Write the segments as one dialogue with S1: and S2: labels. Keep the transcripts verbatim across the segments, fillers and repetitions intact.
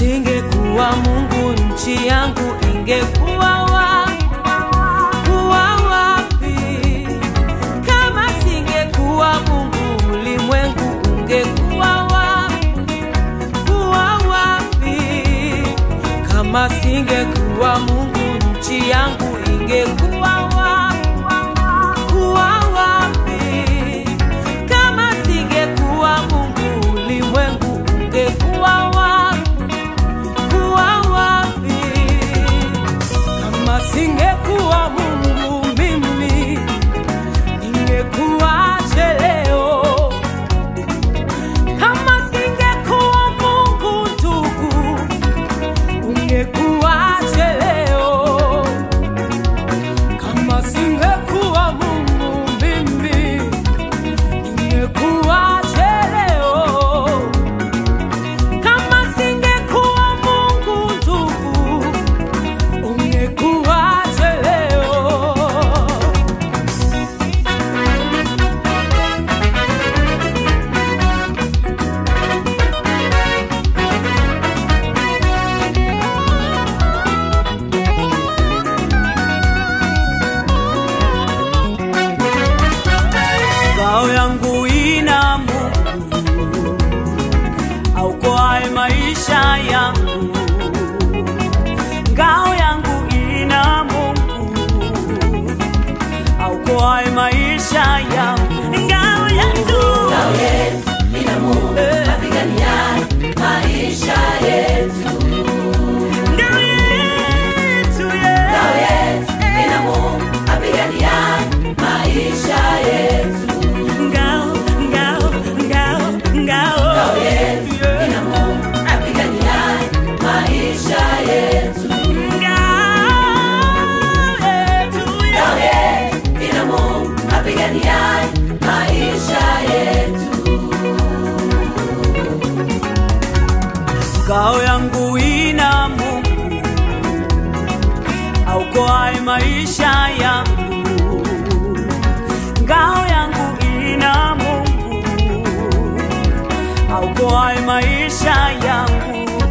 S1: singekuwa Mungu, nchi yangu ingekuwa wapi? Kuwa wapi? Kama singekuwa Mungu, ulimwengu ungekuwa wapi? Kuwa wapi? Kama singekuwa Mungu, nchi yangu ingekuwa wapi? Kuwa wapi? Kama singekuwa Mungu, ulimwengu ungekuwa wapi? Kuwa wapi? Kama singekuwa Mungu, mimi ningekuwaje leo? Kama singekuwa Mungu, ndugu, ungekuwaje leo? Kama singekuwa Mungu, mimi ningekuwaje leo? Kama singekuwa Mungu, ndugu, ungekuwaje leo? Ngao yangu ina Mungu, aokoaye maisha yangu. Ngao yangu ina Mungu, aokoaye maisha yangu. Ngao yangu,
S2: Ngao yetu ina Mungu, apigania maisha yetu.
S1: ngao yetu, yeah.
S2: Ngao yetu ina Mungu, apigania maisha yetu.
S1: Ngao, ngao, ngao, ngao.
S2: Ngao yetu ina Mungu, apigania maisha yetu.
S1: Ngao yetu,
S2: Ngao
S1: yeah.
S2: yetu ina Mungu, apigania maisha yetu.
S1: Ngao yangu ina Mungu, aokoaye maisha yangu. Ngao yangu ina Mungu, aokoaye maisha yangu.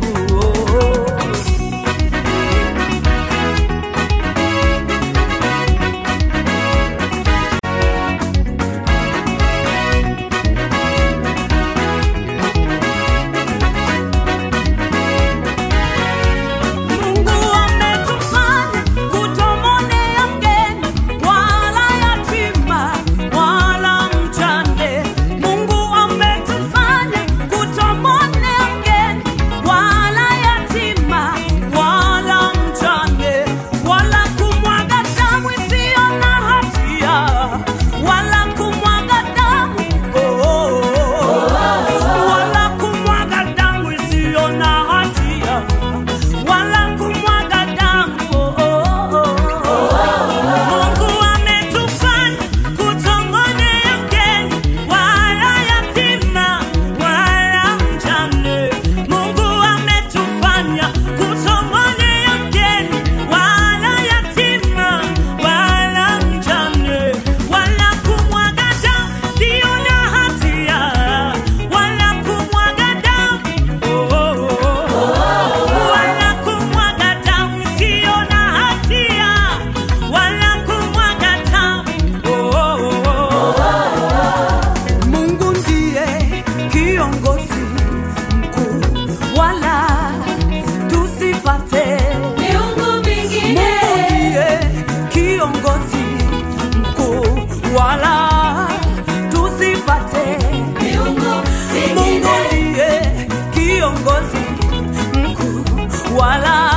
S1: Mungu ametufanya kutomonea mgeni, wala yatima, wala mjane. Mungu ametufanya kutomonea mgeni, wala yatima, wala mjane, wala kumwaga damu isiyo na hatia, wala kumwaga damu, oh, oh, oh, wala kumwaga damu isiyo na hatia, wala kumwaga damu, oh, oh, oh. Mungu ametufanya kutomonea mgeni, wala yatima, wala mjane. Mungu ametufanya kutomonea mgeni, wala yatima, wala mjane, wala kumwaga damu isiyo na hatia, wala kumwaga damu, oh, oh, oh. Wala kumwaga damu isiyo na hatia, wala kumwaga damu, oh, oh, oh. Mungu ndiye kiongozi mkuu, wala tusifate
S2: Miungu mingine,
S1: Mungu ndiye kiongozi mkuu, wala tusifate.
S2: miungu
S1: Mungu
S2: mingine,
S1: ndiye kiongozi mkuu, wala